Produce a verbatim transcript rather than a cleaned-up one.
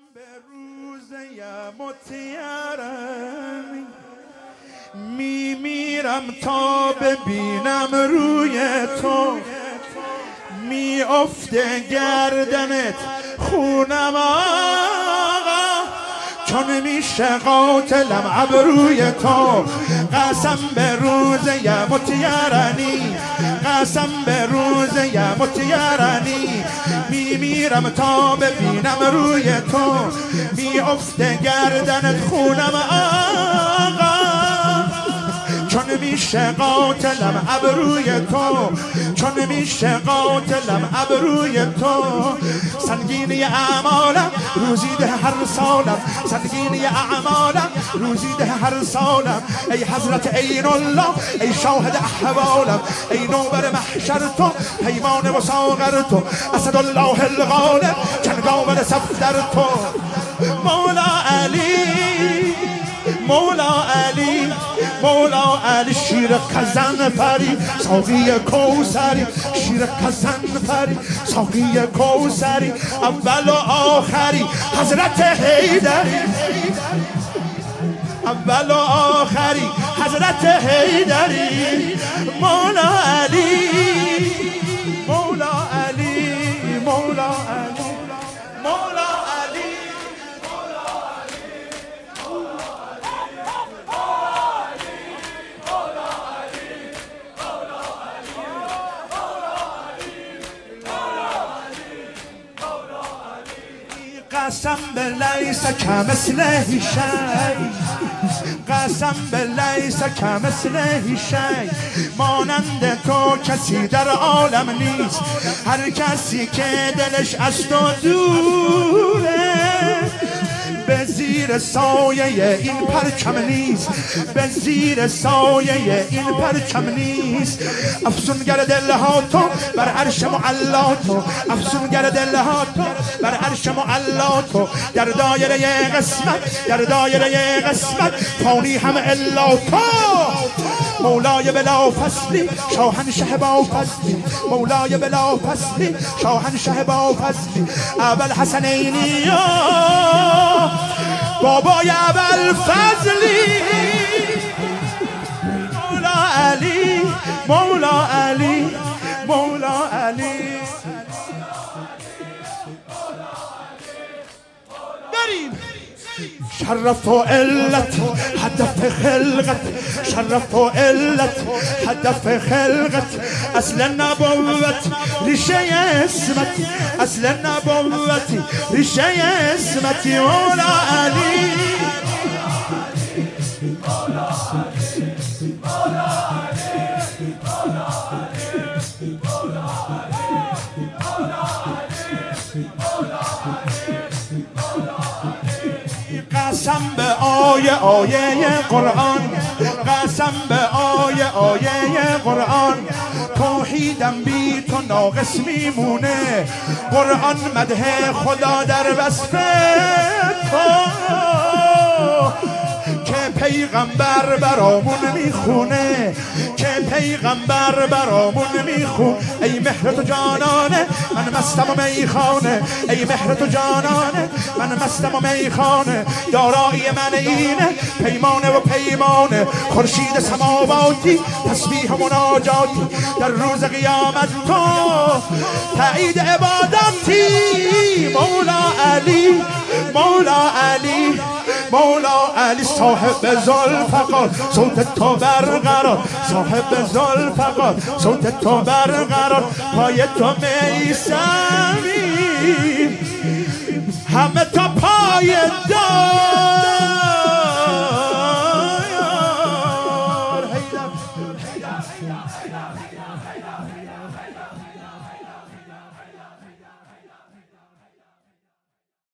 به روزه متیارم میمیرم تا ببینم روی تو میافته گردنت خونم آقا چون میشه قاتلم ابروی تو قسم به روزه متیارنی قسم به روزه متیارنی میمیرم تا ببینم روی تو میافته گردنت خونم آقا چون میشه قاتلم ابروی تو چون میشه قاتلم ابروی تو سنگینی اعمالم روزیده هر سالم سنگینی اعمالم روزیده هر سالم ای حضرت عین الله ای شاهد احوالم ای نوبر محشر تو پیمان و ساغر تو اسد الله الغالب جنگاور صفدر تو مولا علی مولا علی مولا علی شیر کزن فری ساقی کوثری شیر کزن فری ساقی کوثری اول و آخری حضرت حیدری اول و آخری حضرت حیدری مولا علی مولا علی مولا علی مولا علی قسم به لیس کمثله شیء قسم به لیس کمثله شیء مانند تو کسی در عالم نیست هر کسی که دلش از تو دوره به زیر سایه این پرچم نیست به زیر سایه این پرچم نیست افسونگر دلها تو بر عرش معلا تو افسونگر دلها تو بر عرش معلا تو در دایره قسمت در دایره قسمت فانی هم الا تو مولای بلا فصلی شاهنشه با فصلی مولای بلا فصلی شاهنشه با فصلی اول حسنینی بابای اول فضلی مولا علی مولا علی مولا علی بریم شرف و علت هدف خلقت شرف و علت هدف خلقت اصل نبوت ریشه اسمت اصل نبوت ریشه اسمت مولا علی مولا علی مولا علی مولا علی مولا علی مولا علی مولا علی قسم به آیه آیه قرآن قسم به آیه آیه قرآن توحیدم بی تو ناقص میمونه قرآن مدح خدا در وصف تو که پیغمبر برامون میخونه که پیغمبر برامون میخونه ای مهر تو جانانه من مستم و میخانه ای مهر تو جانانه من مستم و میخانه دارایی من اینه پیمانه و پیمانه خورشید سماواتی تسبیح و مناجاتی در روز قیامت تو تایید عبادتی مولا علی مولا علی مولا علی صاحب ذوالفقار صوت تو برقرار صاحب ذوالفقار صوت تو برقرار پای تو میسمی همه تا پای دار